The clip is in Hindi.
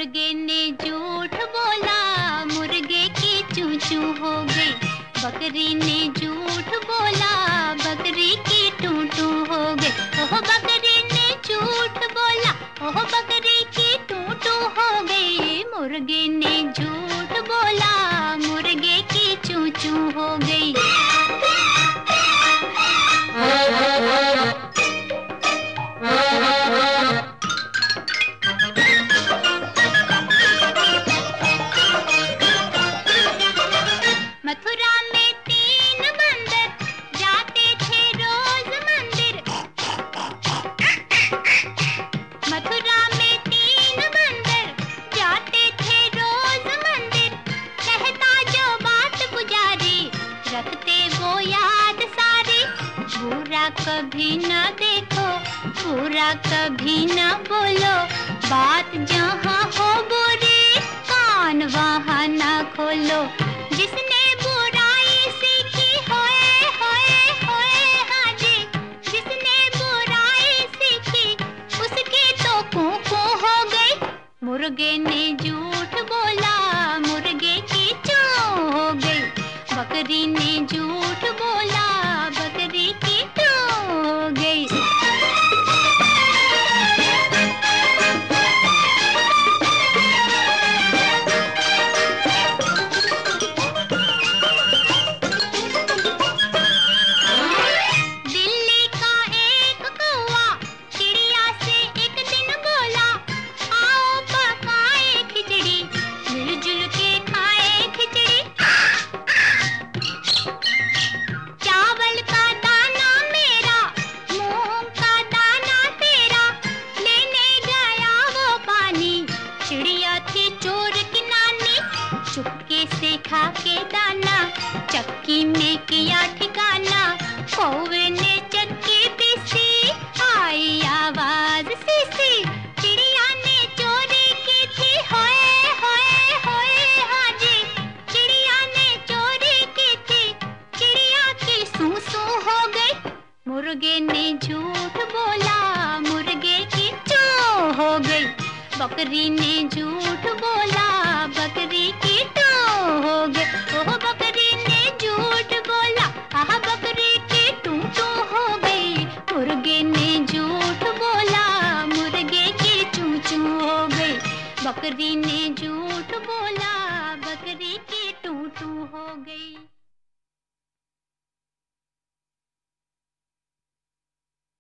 मुर्गे ने झूठ बोला, मुर्गे की चूं चूं हो गई। बकरी ने झूठ बोला, बकरी की टूं टूं हो गई। ओह बकरी ने झूठ बोला, ओह बकरी की टूं टूं हो गई। मुर्गे ने झूठ बोला, मुर्गे की चूं चूं हो गई। मथुरा में 3 बंदर जाते थे रोज मंदिर। मथुरा में 3 बंदर जाते थे रोज मंदिर। कहता जो बात पुजारी, रखते वो याद सारी। बुरा कभी न देखो, बुरा कभी न बोलो, बात जहाँ हो बुरी, कान वहाँ न खोलो। जिसने बुराई सीखी होए होए होए हाँ जी, जिसने बुराई सीखी उसकी तो कूं कूं हो गई। मुर्गे ने झूठ बोला, मुर्गे की चूं हो गई। बकरी ने झूठ बोला, बकरी की टूं हो गई। चुपके से खा के दाना, चक्की में किया ठिकाना। कौवे ने चक्की पीसी, आई आवाज सीसी। चिड़िया ने चोरी की थी होए होए होए हाँ जी, चिड़िया ने चोरी की थी। चिड़िया की सूं सूं हो गई। मुर्गे ने झूठ बोला, मुर्गे की चूं हो गई। बकरी ने झूठ बोला, बकरी की टूं हो गई। ओह बकरी ने झूठ बोला, आह बकरी की टूं टूं हो गई। मुर्गे ने झूठ बोला, मुर्गे की चूं चूं हो गई। बकरी ने झूठ बोला, बकरी की टूं टूं हो गई।